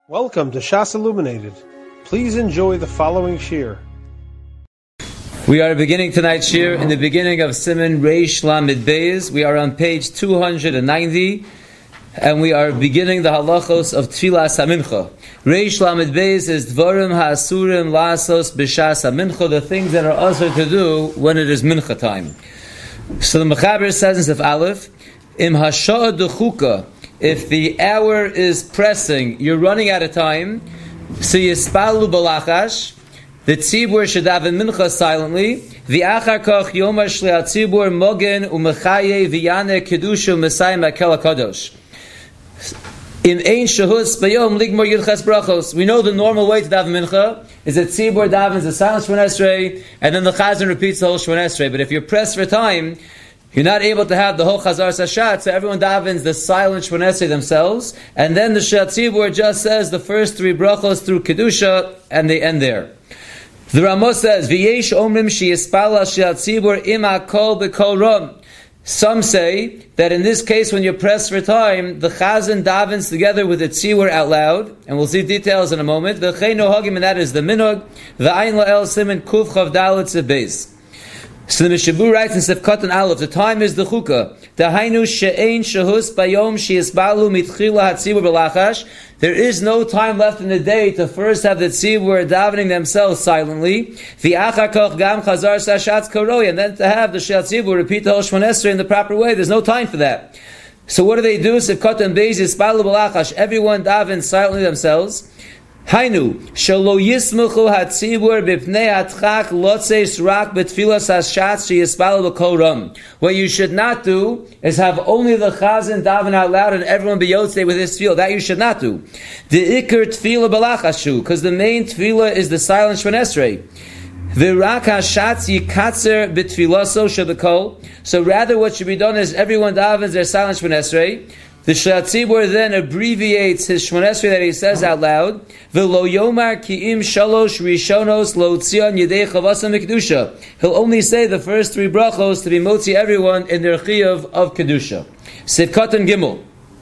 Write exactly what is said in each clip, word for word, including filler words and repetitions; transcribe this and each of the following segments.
Welcome to Shas Illuminated. Please enjoy the following shir. We are beginning tonight's shir in the beginning of Siman Reish Lamed Beis. We are on page two hundred ninety, and we are beginning the halachos of Tfilas HaMincha. Reish Lamed Beis is Dvarim HaAsurim La'asos B'Shas HaMincha, the things that are usher to do when it is Mincha time. So the Mechaber says in Sif Aleph, Im Hasha'ah Dechuka, if the hour is pressing, you're running out of time, so yispalu balachash, the tzibur should daven mincha silently, v'achar koch yomar shlei tzibur mogen u'mechaye v'yane kedusha mesayim akel hakadosh. In ein shahus bayom ligmor yudches brachos. We know the normal way to daven mincha is that tzibur davens the silent Shemon Esrei, and then the chazan repeats the whole Shemon Esrei. But if you're pressed for time, you're not able to have the whole Chazar Sashat, so everyone davens the silent Shemon Esrei themselves, and then the Shad Tzibur just says the first three brachos through Kedusha, and they end there. The Ramah says, V'yesh omrim sheyispal Shad Tzibur ima kol b'kol ram. Some say that in this case, when you're pressed for time, the Chazan davens together with the Tzibur out loud, and we'll see details in a moment. V'chei nohagim, and that is the minog. V'ayin la'el simen kuf chav dalet sebeis. So the Mishabur writes in Sefkat and Aleph, the time is the chukah. Dahainu she'ein shehus bayom she'yisbalu mitchila hatzibur b'lachash. There is no time left in the day to first have the tzibur davening themselves silently. V'achar koch gam chazar sashatz karoi, and then to have the she'at tzibur repeat the whole Shemon Esrei in the proper way. There's no time for that. So what do they do? Sefkat and Beis yisbalu b'lachash. Everyone davens silently themselves. Hainu shelo yismuchu hatzibur b'pnei atchak lotzeis rak betfilas hashatz sheyispal b'kol ram. What you should not do is have only the chazan daven out loud and everyone be yotzei with his tefillah. That you should not do. The ikar tefillah balachashu, because the main tefillah is the silent Shemon Esrei. V'rak hashatz yikatzer b'tfilaso shebekol. So rather, what should be done is everyone davens their silent Shemon Esrei. The Shad Tzibur then abbreviates his Shemon Esrei that he says out loud. V'lo yomar ki'im shalosh rishonos lo tzion yedei chavasam mikdusha. He'll only say the first three brachos to be motzi everyone in their chiyuv of kedusha. Sivkat and Gimel.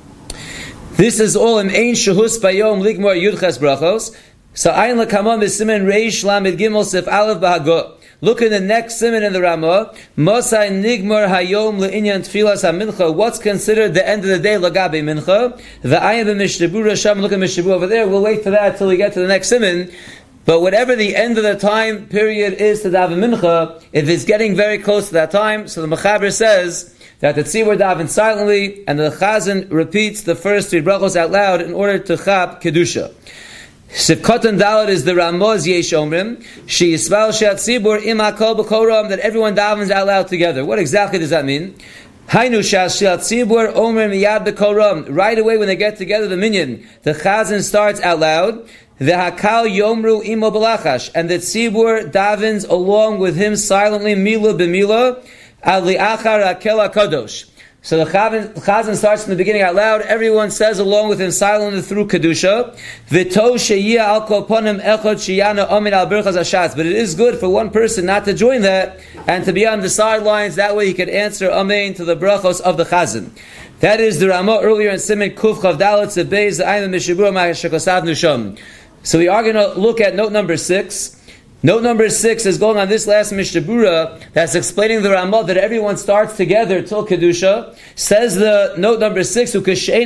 This is all in ein shehus bayom ligmor yudches brachos. So ayin lakamam is simen reish lamed gimel sif aleph b'hagot. Look in the next siman in the Ramah. Mosai nigmar hayom le'inyan tfilas hamincha. What's considered the end of the day lagabe mincha? The ayin b'mishnebura sham. Look at Mishnebura over there. We'll wait for that till we get to the next siman. But whatever the end of the time period is to daven mincha, if it's getting very close to that time, so the Mechaber says that the tzibur daven silently and the chazan repeats the first three brachos out loud in order to chap kedusha. Sivkot and Dalet is the Ramaz Yesh Omrim She Yisbal She'at Tzibur Im HaKol B'Kol Ram, that everyone davens out loud together. What exactly does that mean? Hainu She'at Tzibur Omrim Miyad B'Kol Ram. Right away when they get together, the minyan, the Chazan starts out loud. The Hakal Yomru Imo B'Lachash, and the Tzibur davens along with him silently, Mila B'Mila, Al Li'achar Akel HaKadosh. So the Chazan starts from the beginning out loud. Everyone says along with him silently through Kedusha. V'to sheyia al kol ponim echad sheyana omin al birchas hashatz. But it is good for one person not to join that and to be on the sidelines. That way he can answer amen to the brachos of the Chazan. That is the Ramah earlier in Siman Kuf Chav Dalet Zebeis the Ayim Mishabura Ma'ashakosav Nusham. So we are going to look at note number six. Note number six is going on this last Mishnebura that's explaining the Ramah that everyone starts together till Kedusha. Says the note number six,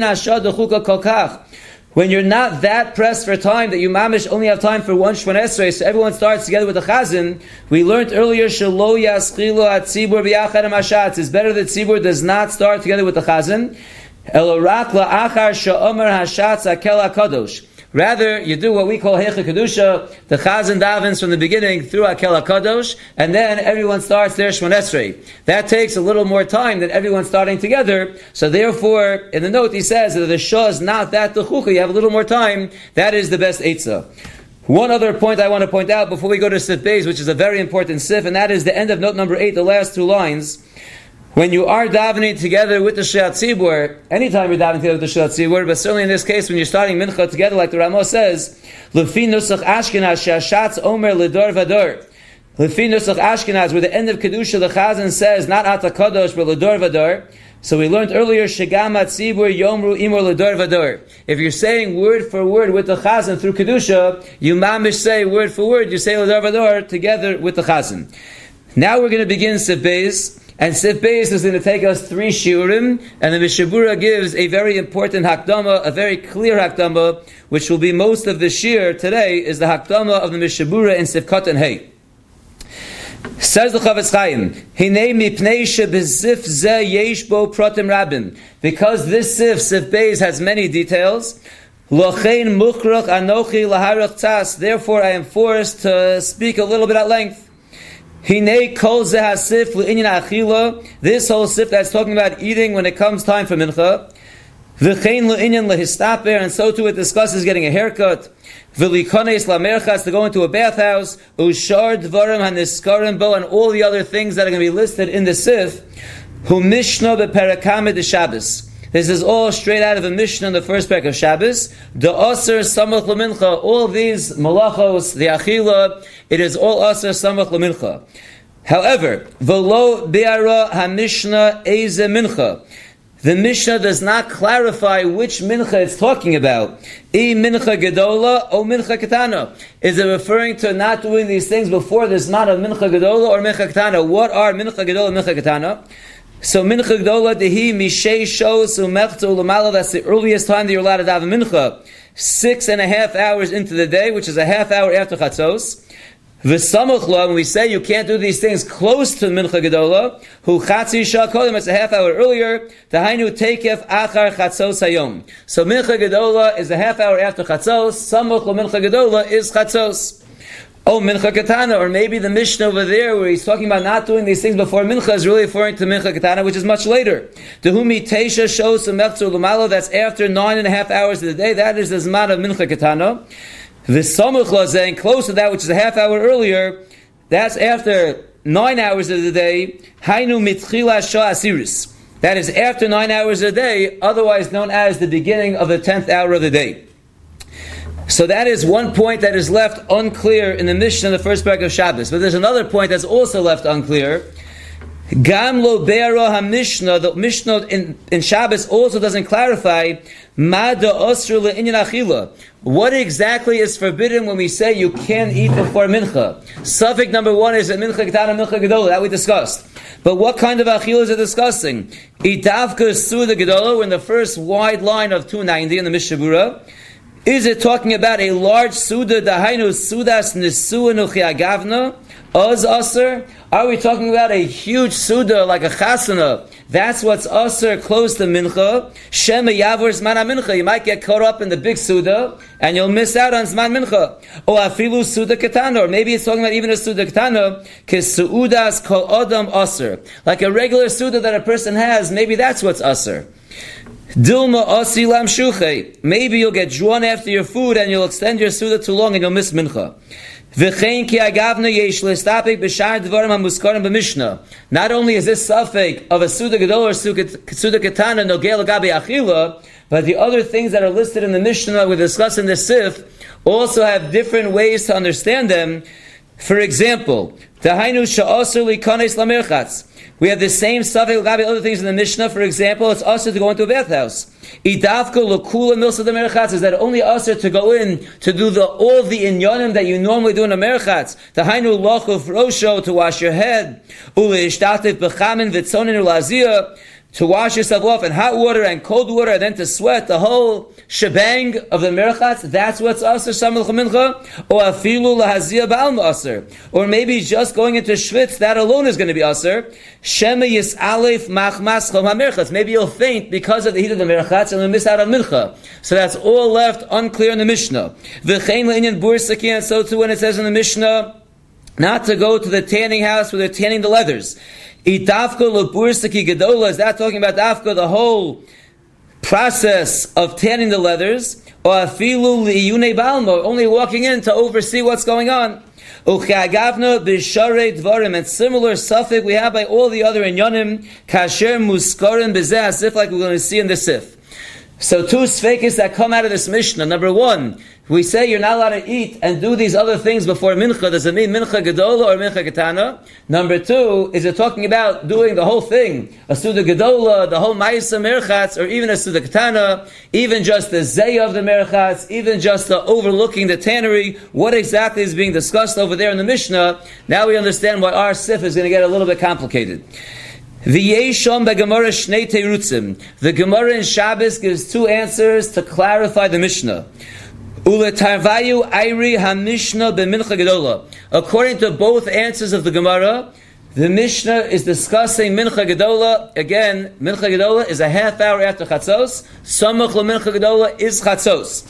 when you're not that pressed for time that you mamish only have time for one Shemon Esrei, so everyone starts together with the Chazan. We learned earlier, Shelo Yaschilo Atzibur B'Yachad HaMashatz. It's better that Tzibur does not start together with the Chazan. Elorak La'achar Sha'omer Hashatz Akel HaKadosh. Rather, you do what we call Heicha Kedusha, the Chazan davens from the beginning through Akel HaKadosh, and then everyone starts their Shemon Esrei. That takes a little more time than everyone starting together, so therefore, in the note he says that the Shah is not that Techucha, you have a little more time, that is the best Eitzah. One other point I want to point out before we go to Sif Beis, which is a very important Sif, and that is the end of note number eight, the last two lines. When you are davening together with the She'at Tzibur, anytime you're davening together with the She'at Tzibur, but certainly in this case when you're starting Mincha together, like the Ramah says, Lefi Nusach Ashkenaz She'ashatz Omer Ledor Vador. Lefi Nusach Ashkenaz, where the end of Kedusha, the Chazan says, not Ata Kadosh, but Ledor Vador. So we learned earlier, Shegam Atzibur Yomru Imor Lador Vador. If you're saying word for word with the Chazan through Kedusha, you mamish say word for word, you say Lador Vador together with the Chazan. Now we're going to begin Sif Beis, and Sif Beis is going to take us three shiurim, and the Mishnah Berurah gives a very important hakdama, a very clear hakdama, which will be most of the shiur today, is the hakdama of the Mishnah Berurah in Sif Katan Hey. Says the Chavetz Chaim, Hinei mipnei shebesif ze yesh bo pratim rabim. Because this sif, Sif Beis, has many details, lochein mukhrach anochi laharach tzas. Therefore, I am forced to speak a little bit at length. Hinei kol ze hasif le'inyan achila. This whole sif that's talking about eating when it comes time for mincha. V'chein le'inyan lehistaper, and so too it discusses getting a haircut. V'likones lamerchas, to go into a bathhouse. Ushar dvarim haniskarim bo, and all the other things that are going to be listed in the sif. Hu mishnah beperakamed de Shabbos. This is all straight out of a mishnah in the first parak of Shabbos. The aser samach lemincha. All these malachos, the achila, it is all aser samach lemincha. However, v'lo bi'ara hamishna eze mincha. The Mishnah does not clarify which mincha it's talking about. I mincha gedola or mincha ketana. Is it referring to not doing these things before the zman of mincha gedola or mincha ketana? What are mincha gedola and mincha ketana? So mincha gedola dehi mishei shos umechto l'mala. That's the earliest time that you're allowed to daven mincha. Six and a half hours into the day, which is a half hour after chatzos. V'samachla, when we say you can't do these things close to Mincha Gedola, hu chatzi shah kodim, it's a half hour earlier, tahainu teikef achar chatzos hayom. So Mincha Gedola is a half hour after chatzos, samachla Mincha Gedola is chatzos. Oh, Mincha Ketana, or maybe the Mishnah over there where he's talking about not doing these things before Mincha is really referring to Mincha Ketana, which is much later. Tehumi teisha shows some mechtzur l'malo, that's after nine and a half hours of the day, that is the zman of Mincha Ketana. The Samuch saying close to that, which is a half hour earlier, that's after nine hours of the day. Hainu mitchila shah asiris. That is after nine hours of the day, otherwise known as the beginning of the tenth hour of the day. So that is one point that is left unclear in the Mishnah in the first parak of Shabbos. But there's another point that's also left unclear. Gam lo be'ara ha-mishnah, the Mishnah in, in Shabbos also doesn't clarify ma da osr le'inyan achila. What exactly is forbidden when we say you can't eat before mincha? Suffix number one is that mincha ketana, mincha gedola, that we discussed. But what kind of achila is it discussing? Itavka suda gedola, we're in the first wide line of two ninety in the Mishnah Berurah. Is it talking about a large suda, dahainu sudas nisua nuchi agavna? Oz aser? Are we talking about a huge suda like a chasana? That's what's aser close to mincha. Shema yavor zman mincha. You might get caught up in the big suda and you'll miss out on zman mincha. Or afilu suda ketana. Or maybe it's talking about even a suda ketana. Kesuudas kol adam aser. Like a regular suda that a person has, maybe that's what's aser. Dilma asi lam shuche. Maybe you'll get drawn after your food and you'll extend your suda too long and you'll miss mincha. Not only is this suffix of a suda gadol or suda ketana nogel gabi achila, but the other things that are listed in the Mishnah we discuss in the Sif also have different ways to understand them. For example, tahainu sha'asur likanes lamerchatz. We have the same suffix gabi other things in the Mishnah. For example, it's also to go into a bathhouse. Idavka lokula milsa de merchatz, is that only usher to go in to do the all the inyanim that you normally do in a merchatz. The hainu lochuf rosho, to wash your head, ule ishtatif bechamin vitzonin ulazia, to wash yourself off in hot water and cold water, and then to sweat, the whole shebang of the merchatz. That's what's usher samel chamincha, or afilu lahazia ba'al usher, or maybe just going into shvitz, that alone is going to be usher. Shema yis alef machmas chom ha-merchatz. Maybe you'll faint because of the heat of the merchatz and you'll miss out on mincha. So that's all left unclear in the Mishnah. V'chein le'inyan bursaki, and so too when it says in the Mishnah not to go to the tanning house where they're tanning the leathers. Itafka le'bursaki gedola, is that talking about dafka, the whole process of tanning the leathers? Or afilu li'yunei balmo, only walking in to oversee what's going on. Uchiagavna b'sharei dvarim, and similar suffix we have by all the other inyanim, kasher muskarim b'zeh, as if like we're going to see in the Sif. So two sfeikis that come out of this Mishnah. Number one, we say you're not allowed to eat and do these other things before mincha. Does it mean mincha gedola or mincha ketana? Number two, is it talking about doing the whole thing? A suda gedola, the whole ma'isa merchatz, or even a suda ketana, even just the zay of the merchatz, even just the overlooking the tannery. What exactly is being discussed over there in the Mishnah? Now we understand why our sif is going to get a little bit complicated. The Gemara in Shabbos gives two answers to clarify the Mishnah. According to both answers of the Gemara, the Mishnah is discussing Mincha Gedola. Again, Mincha Gedola is a half hour after Chatzos. Samach LeMincha Gedola is Chatzos.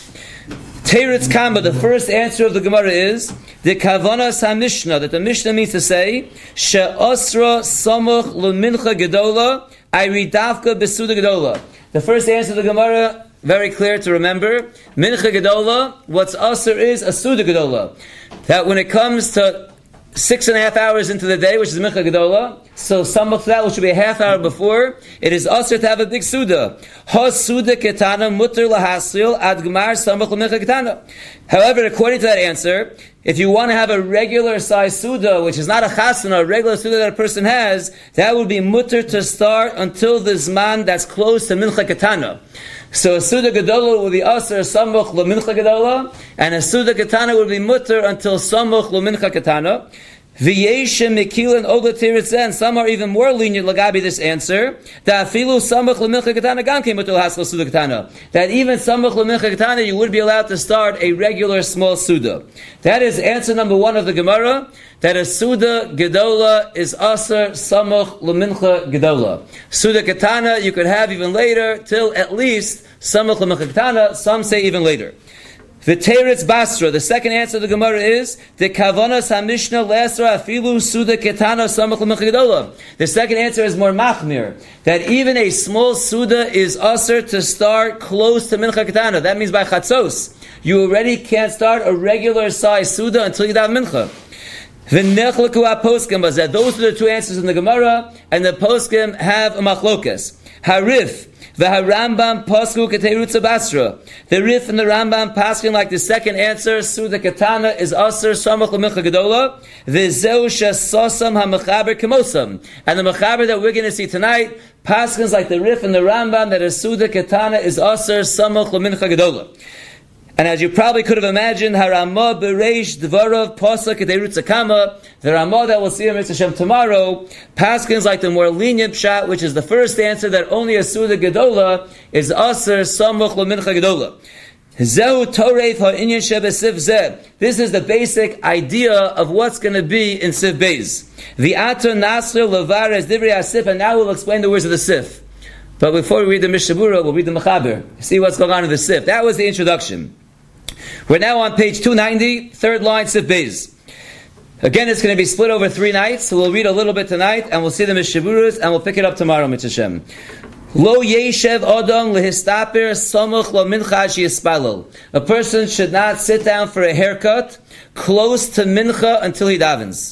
Teretz Kamba, the first answer of the Gemara is the Kavanas HaMishnah, that the Mishnah means to say She'osra Samach LeMincha Gedola Ayri Davka Besuda Gedola. The first answer of the Gemara, very clear to remember. Mincha Gedola, what's Asr is a Suda Gedola. That when it comes to six and a half hours into the day, which is Mincha Gedola, so Samach that, which should be a half hour before, it is Asr to have a big Suda. Ha Suda Ketana Mutter Lahasil Ad Gmar Samach LeMincha Ketana. However, according to that answer, if you want to have a regular size Suda, which is not a chasana, a regular Suda that a person has, that would be mutter to start until the Zman that's close to Mincha Ketana. So a Suda Gedola would be Asr Samach LeMincha Gedola, and a Suda Ketana would be mutter until Samach LeMincha Ketana. V'yeshem Mekil and Ola Teretz, and some are even more lenient lagabi this answer. That afilu Samach LeMincha Ketana gam came mutter Haskell Suda Ketana. That even Samach LeMincha Ketana you would be allowed to start a regular small Suda. That is answer number one of the Gemara. That a Suda Gedola is Asr Samach LeMincha Gedola. Suda Ketana you could have even later till at least Samach LeMincha Ketana. Some say even later. The Teretz Basra, the second answer of the Gemara is the Kavanas HaMishnah Lesra Afilu Suda Ketana Samach LeMincha Gedola. The second answer is more machmir, that even a small Suda is usher to start close to Mincha Ketana. That means by Chatzos, you already can't start a regular size Suda until you have Mincha. The Nechlaku HaPoskim was that those are the two answers in the Gemara, and the Poskim have a machlokas. Harif. The Rambam Pasku Keterutza Basra. The Rif and the Rambam paskin like the second answer. Suda Ketana is Asr Samach LeMincha Gedola. The Zeu Shesosam HaMechaber Kemosam. And the Mechaber that we're going to see tonight paskins like the Rif and the Rambam that a Suda Ketana is Asr Samach LeMincha Gedola. And as you probably could have imagined, Harama Bereish Dvarav Pasuk Keterutza Kama. The Ramah that we'll see in Mitzvah Shem tomorrow, paskins like the more lenient pshat, which is the first answer that only a Suda Gedola is Asr Samach LeMincha Gedola. Zehu Toreif HaInyan Shebesif Zeh. This is the basic idea of what's going to be in Sif Beis. The Ato Nasr Levares Divrei HaSif, and now we'll explain the words of the Sif. But before we read the Mishabura, we'll read the Mechaber. See what's going on in the Sif. That was the introduction. We're now on page two ninety, third line, Sif Beis. Again, it's going to be split over three nights, so we'll read a little bit tonight, and we'll see the Mishaburas, and we'll pick it up tomorrow, Mitzvah Shem. Lo yeshev odom lehistaper samuch lo mincha shiyispalel. A person should not sit down for a haircut close to mincha until he davens.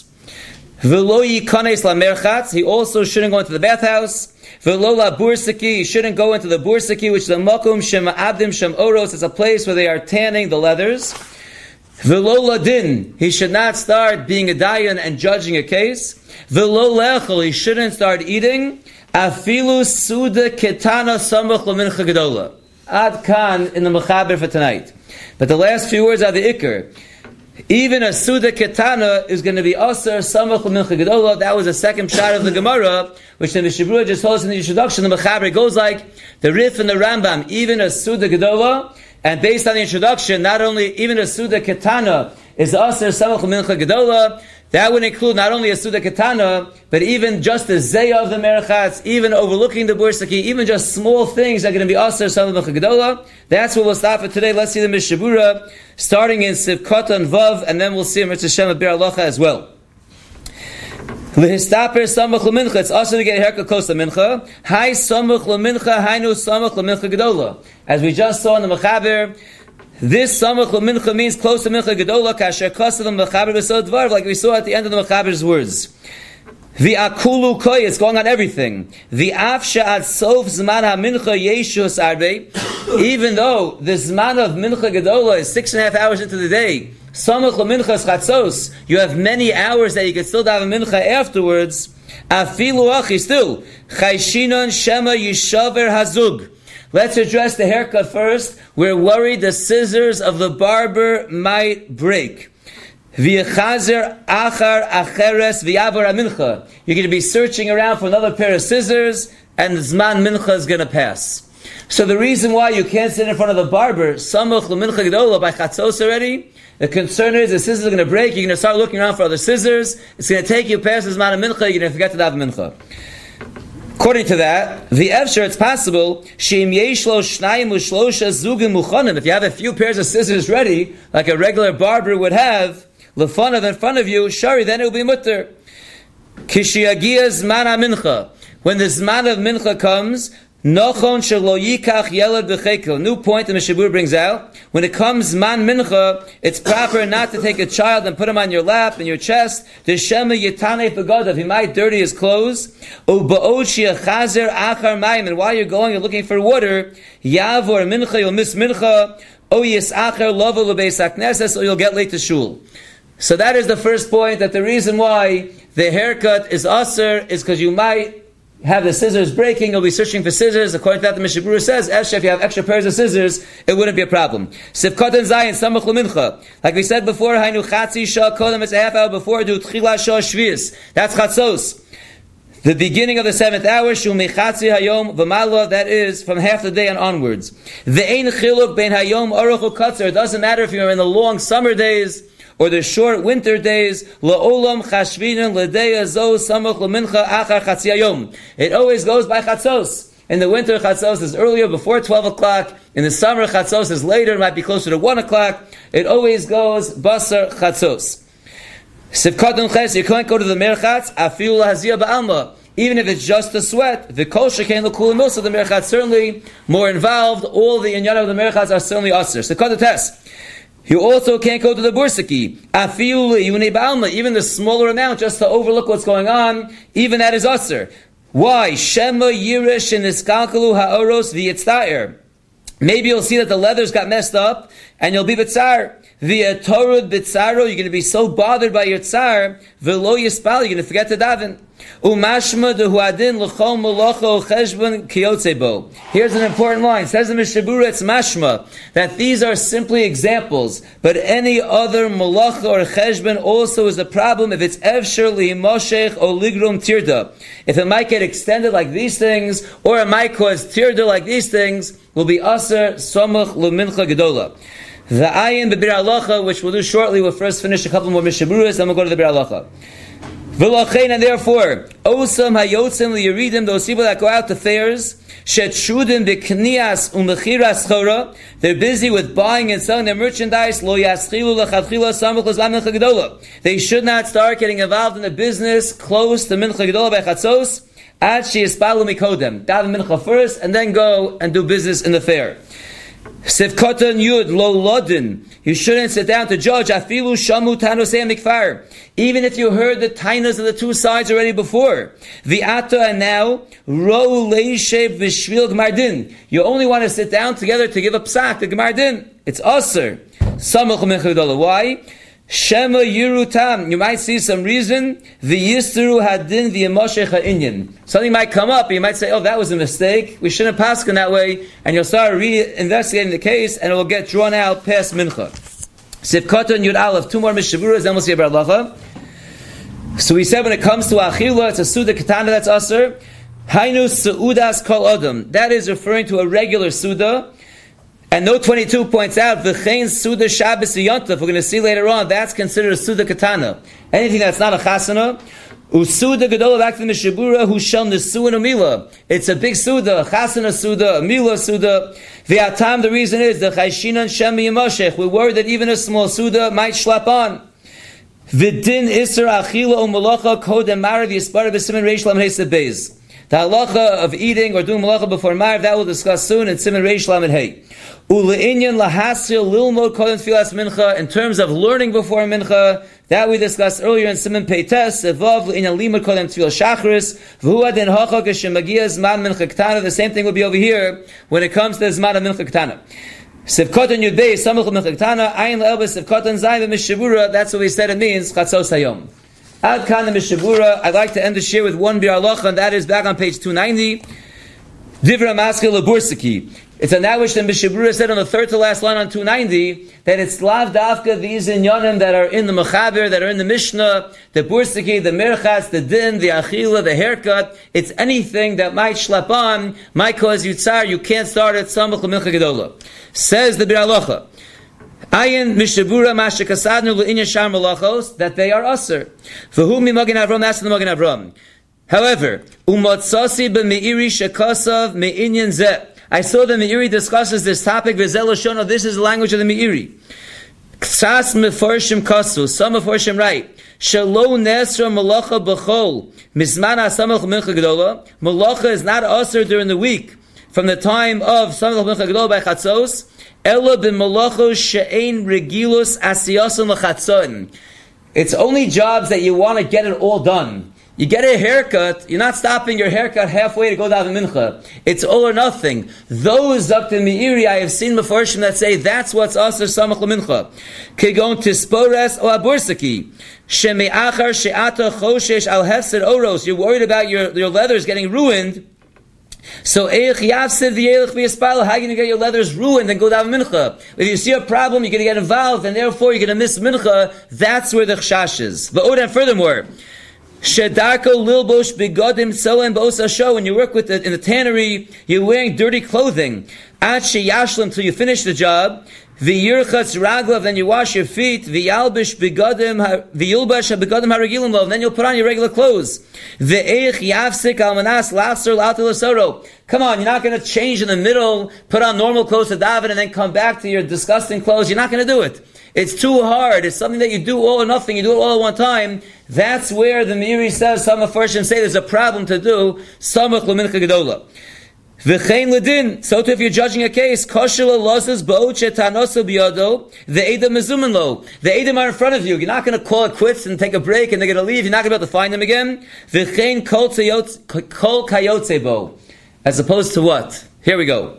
V'lo yikanes la merchatz. He also shouldn't go into the bathhouse. V'lo la bursaki. He shouldn't go into the bursaki, which is the makom shem abdim shem oros. It's a place where they are tanning the leathers. V'lo ladin. He should not start being a dayan and judging a case. V'lo lechel. He shouldn't start eating. Afilu suda ketana samach LeMincha Gedola. Ad kan in the Mechaber for tonight. But the last few words are the ikr. Even a Suda Ketana is going to be Asr Samach LeMincha Gedola. That was the second shot of the Gemara, which the Mishabura just told us in the introduction. The Mechaber goes like the Rif and the Rambam. Even a Suda Gedola, and based on the introduction, not only even a Suda Ketana is Asr Samach LeMincha Gedola. That would include not only a Suda Ketana, but even just the Zayah of the Merchatz, even overlooking the Bursaki, even just small things that are going to be Asr Samach LeMincha Gedola. That's what we'll stop for today. Let's see the Mishabura, starting in Sivkot and Vav, and then we'll see Mitzvah Shem and Bir Alocha as well. Lehistaper Samach LeMincha. It's also to get a haircut close to Mincha. Hai Samach LeMincha, Hainu Samach LeMincha Gedola. As we just saw in the Mechaber, this Samach LeMincha means close to Mincha Gedola, kasher kasav Mechaber b'sod dvar, like we saw at the end of the Mechaber's words. The akulu koy is going on everything. The afsha at sof zman ha-mincha yeshus arbe. Even though the zman of mincha gedola is six and a half hours into the day, samach leminchas chatzos, you have many hours that you can still have a mincha afterwards. Afilu achi, still chayshinon shema yishaver hazug. Let's address the haircut first. We're worried the scissors of the barber might break. V'yechazer achar acheres v'yavor mincha. You're going to be searching around for another pair of scissors, and the zman mincha is going to pass. So the reason why you can't sit in front of the barber, samuch l'mincha gedola by chatzos already, the concern is the scissors are going to break, you're going to start looking around for other scissors, it's going to take you past the zman of mincha, you're going to forget to have mincha. According to that, the efshar, it's possible, sheim yeshlo shnayim ushlosha zugim muchanim, if you have a few pairs of scissors ready, like a regular barber would have, lefanav in front of you, shari, then it will be mutter. Kishiyagia zman ha-mincha. When the zman of mincha comes, nochon shelo yikach yelad b'chekel. New point the Mishabur brings out. When it comes zman mincha, it's proper not to take a child and put him on your lap and your chest. The shema yitane pagadav. He might dirty his clothes. U'ba'od she'achazer achar mayim. And while you're going, you're looking for water. Yavor mincha, you'll miss mincha. O yisacher lovo l'beis hakneses, or you'll get late to shul. So that is the first point, that the reason why the haircut is aser is because you might have the scissors breaking, you'll be searching for scissors. According to that, the Mishabura says, if you have extra pairs of scissors, it wouldn't be a problem. Sivkot and Zayin, Samach L'mincha. Like we said before, Hainu Chatzi Shah Kodem, it's a half hour before, do Tchila Shah Shvius. That's Chatzos. The beginning of the seventh hour, Shumei Chatzi Hayom V'mallah, that is from half the day and onwards. Ve'ein Chiluk Ben Hayom Aruch U'Katzer. It doesn't matter if you're in the long summer days, or the short winter days. La'olam chashvinin l'deya zo samach l'mincha achar chatzi hayom. It always goes by chatzos. In the winter, chatzos is earlier, before twelve o'clock. In the summer, chatzos is later, it might be closer to one o'clock. It always goes basar chatzos. Sivkat unches, you can't go to the merchatz, afiul haziyah ba'alma. Even if it's just a sweat, the kol shekain l'kul milsa, the merchatz certainly more involved. All the inyan of the merchatz are certainly aser. Sivkat test. You also can't go to the bursaki. Even the smaller amount, just to overlook what's going on, even that is aser. Why? Shema yirish and iskalkalu ha'oros v'yitzta'er. Maybe you'll see that the leathers got messed up, and you'll be b'tzar. V'ya torud b'tzaro, you're going to be so bothered by your tzar, v'lo yispal, you're going to forget to daven. Umashma dehuadin l'chol molocho cheshbon kiyotzebo. Here's an important line. It says in Mishabura, it's mashma, that these are simply examples, but any other malacha or cheshbon also is a problem if it's efshir li'moshech or ligrum tirda. If it might get extended like these things, or it might cause tirda like these things, will be aser somach l'mincha gedola. The ayin b'bir halacha, which we'll do shortly, we'll first finish a couple more Mishaburas, then we'll go to the bir halacha. V'lochein, and therefore, osam hayotzim liyiridim, those people that go out to fairs, shetrudim b'knias u'mechiras chora, they're busy with buying and selling their merchandise, lo yaschilu l'chadchila samach l'zman mincha gedola. They should not start getting involved in a business close to mincha gedola by chatzos, ad she'yispalu mikodem. Daven mincha first, and then go and do business in the fair. Sivkotan Yud Lo Lodin. You shouldn't sit down to judge. Afilu Shamu Tanusei Mikfar. Even if you heard the tainas of the two sides already before. Vi'ata, and now Ro Leishev Vishvil Gmardin. You only want to sit down together to give a psak to Gmardin. It's aser. Samach Mechadola. Why? Shema Yirutam. You might see some reason. V'yisturu hadin v'yemoshech ha'inyan. Something might come up. You might say, "Oh, that was a mistake. We shouldn't pass in that way." And you'll start re-investigating the case, and it will get drawn out past mincha. Sivkatan Yud Aleph. Two more mishavuras, then we'll see about halacha. So we said when it comes to achila, it's a suda katana that's aser. Hainu seudas kol adam. That is referring to a regular suda. And note twenty-two points out, v'chein suda Shabbos yontif. We're going to see later on, that's considered a suda katana. Anything that's not a chasana, usuda gedola, back to the Mishabura, who shall nesu and amila. It's a big suda, a chasana suda, a mila suda. V'atam, the reason is, the chayshinan shem yimoshech. We're worried that even a small suda might schlap on. V'din isra achila u'malacha kodem marav yispara b'simen reish lam hesed beis. The halacha of eating or doing malacha before Ma'ariv, that we'll discuss soon in Siman Reish Lamed Hey. Ule'inyan lahasil lilmod kodem tfilas mincha, in terms of learning before mincha, that we discussed earlier in Siman Pei Tes, evav le'inyan limod kodem tfil shachris, v'hu adin hacha k'shemagia zman mincha ketana. The same thing will be over here when it comes to the zman of mincha ketana. Sivkotan yudbei samach mincha ketana, ayin le'elba sivkotan zayin v'mishavura, that's what we said it means, chatzos hayom. Ad kan mishavura. I'd like to end the shir with one bir halacha, and that is back on page two ninety. Divra maskil lebursiki. It's a nawish that Mishabura said on the third to last line on two ninety, that it's lav dafka, these inyanim that are in the Mechaber, that are in the Mishnah, the Bursiki, the Merchas, the Din, the Achila, the haircut. It's anything that might schlep on, might cause you tsar. You can't start at Samach L'Mincha Gedola. Says the Bir Halacha, Ayin Mishabura Mashakasadnu L'Inya Shar Malachos, that they are Aser. V'hu mi Magen Avram, that's the Magen Avram. However, Umotsasi b'meiri shekasav me'inyan zeh. I saw the Meiri discusses this topic. V'zel Lashon, this is the language of the Meiri. Ksas meforshim kasu. Some meforshim write, Shalo nesra malacha b'chol mizman hasamach mincha gedola. Malacha is not aser during the week from the time of samach mincha gedola by chatzos. Ela b'malachos she'ein regilus asiyason l'chatzon. It's only jobs that you want to get it all done. You get a haircut, you're not stopping your haircut halfway to go down the mincha. It's all or nothing. Those up to Meiri, I have seen meforshim that say that's what's aser samach l'mincha. Kegon tispores o abursaki. Sheme'achar she'ata choshesh al hefsed oros. You're worried about your, your leathers getting ruined. So eich yafsid v'yelech v'yispal. How are you going to get your leathers ruined and go down mincha? If you see a problem, you're going to get involved, and therefore you're going to miss mincha. That's where the chashash is. But and furthermore, Shedarko lilbosh begodim solen b'osa show. When you work with the, in the tannery, you're wearing dirty clothing. Ad sheyashlim, till you finish the job. V'yirchatz raglav, then you wash your feet. V'yalbish begodim v'yulbash begodim haragilim lov, then you'll put on your regular clothes. V'eich yafsik almanas lafser l'altel asoro. Come on, you're not going to change in the middle, put on normal clothes to daven, and then come back to your disgusting clothes. You're not going to do it. It's too hard. It's something that you do all or nothing. You do it all at one time. That's where the Meiri says, some of first say there's a problem to do. Samach l'mincha gedola. V'chein l'din. So too, if you're judging a case, kosher l'losas bo'ot shetanoso biyado, the edom mezumen lo. The edom are in front of you. You're not going to call it quits and take a break and they're going to leave. You're not going to be able to find them again. V'chein kol kayotze bo. As opposed to what? Here we go.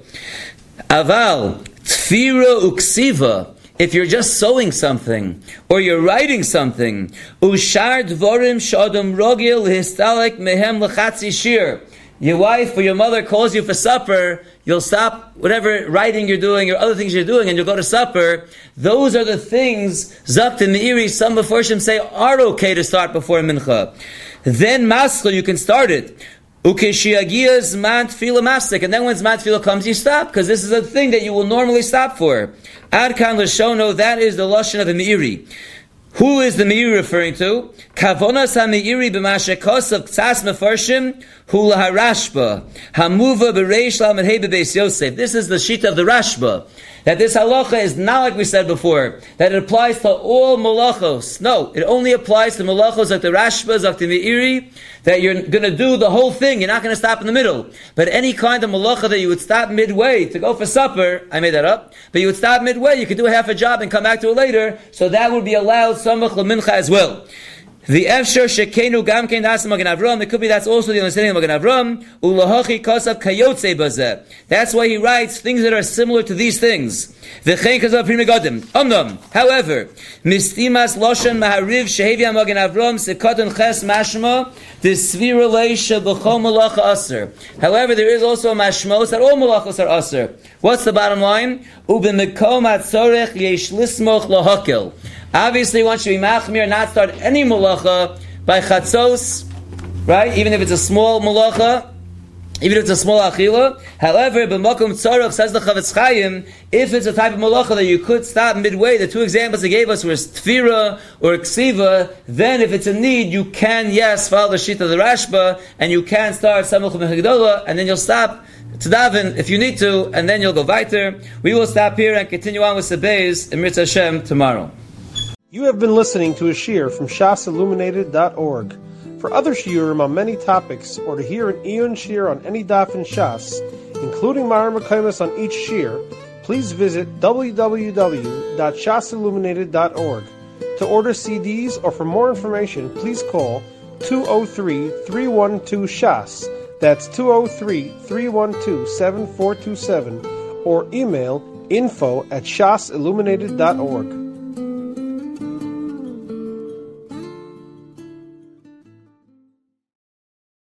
Aval, tfira uksiva. If you're just sewing something, or you're writing something, ushar dvorim shadam rogil histalek mehem lechatzi shir. Your wife or your mother calls you for supper, you'll stop whatever writing you're doing or other things you're doing, and you'll go to supper. Those are the things, Zakt and Meiri, some Meforshim say, are okay to start before mincha. Then maskul, you can start it. Ukeshiyagiyah zman tefillah mafsek, and then when zman tefillah comes, you stop, because this is a thing that you will normally stop for. Ad kan l'shono, that is the lashon of the Meiri. Who is the Meiri referring to? Kavonas ha-Meiri b'mashekos of k'tzas mefarshim hu laharashba hamuva b'reish lamed hey b'beis Yosef. This is the shita of the Rashba, that this halacha is not like we said before, that it applies to all malachos. No, it only applies to malachos like the Rashba, like the Meiri, that you're going to do the whole thing. You're not going to stop in the middle. But any kind of malacha that you would stop midway to go for supper, I made that up, but you would stop midway, you could do half a job and come back to it later, so that would be allowed samach l'mincha as well. The efshar shekenu gam kein das Magen Avram. It could be that's also the understanding of Magen Avram. Ulahachi kasav kayotze bazeh. That's why he writes things that are similar to these things. V'chein kasav pri megadim. Omnam. However, mistimas loshan mahariv shehevia Magen Avram sekatan ches mashma desvira leisha b'chol malacha aser. However, there is also a mashmos that all malachos are aser. What's the bottom line? U'b'mekom hatzorech yesh lismoch lahakel. Obviously, one should be machmir, not start any malacha by chatzos, right? Even if it's a small malacha, even if it's a small achila. However, b'makom tzarech, says the Chavetz Chaim, if it's a type of malacha that you could stop midway, the two examples he gave us were tfira or ksiva, then if it's a need, you can, yes, follow the shita of the Rashba, and you can start samach mechagdola, and then you'll stop to daven if you need to, and then you'll go weiter. We will stop here and continue on with Sebeis in Mirza Hashem tomorrow. You have been listening to a shir from shas illuminated dot org. For other shiurim on many topics, or to hear an Iyun Shir on any daf in Shas, including Mara Mekaymas on each shir, please visit w w w dot shas illuminated dot org. To order C Ds or for more information, please call two oh three, three one two, Shas. That's two oh three, three one two, seven four two seven, or email info at shas illuminated dot org.